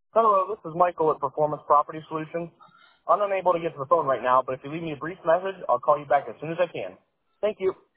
Hello, this is Michael at Performance Property Solutions. I'm unable to get to the phone right now, but if you leave me a brief message, I'll call you back as soon as I can. Thank you.